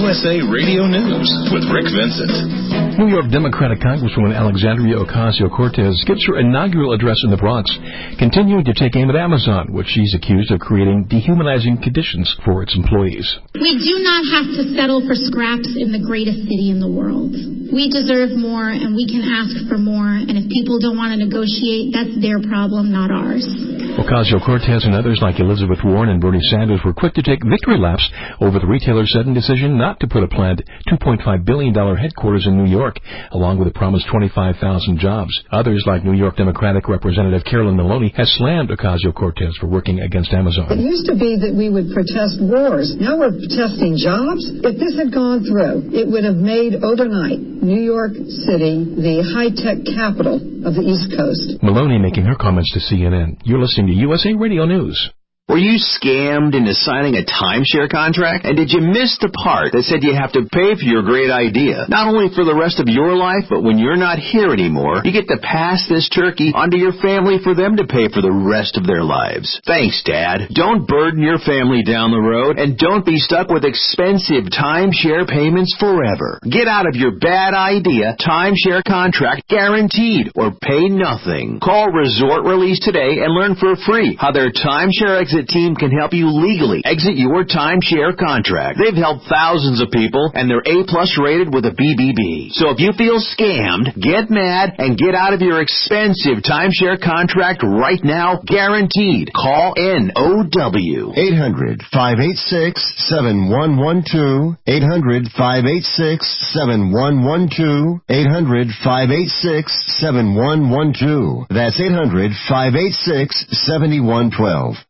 USA Radio News with Rick Vincent. New York Democratic Congresswoman Alexandria Ocasio-Cortez gives her inaugural address in the Bronx, continuing to take aim at Amazon, which she's accused of creating dehumanizing conditions for its employees. We do not have to settle for scraps in the greatest city in the world. We deserve more, and we can ask for more, and if people don't want to negotiate, that's their problem, not ours. Ocasio-Cortez and others like Elizabeth Warren and Bernie Sanders were quick to take victory laps over the retailer's sudden decision not to put a planned $2.5 billion headquarters in New York, along with a promised 25,000 jobs. Others, like New York Democratic Representative Carolyn Maloney, has slammed Ocasio-Cortez for working against Amazon. It used to be that we would protest wars. Now we're protesting jobs. If this had gone through, it would have made overnight New York City the high-tech capital of the East Coast. Maloney making her comments to CNN. You're listening to USA Radio News. Were you scammed into signing a timeshare contract? And did you miss the part that said you have to pay for your great idea? Not only for the rest of your life, but when you're not here anymore, you get to pass this turkey onto your family for them to pay for the rest of their lives. Thanks, Dad. Don't burden your family down the road, and don't be stuck with expensive timeshare payments forever. Get out of your bad idea timeshare contract guaranteed or pay nothing. Call Resort Release today and learn for free how their timeshare exit team can help you legally exit your timeshare contract. They've helped thousands of people, and they're A-plus rated with a BBB. So if you feel scammed, get mad and get out of your expensive timeshare contract right now, guaranteed. Call NOW. 800-586-7112. 800-586-7112. 800-586-7112. That's 800-586-7112.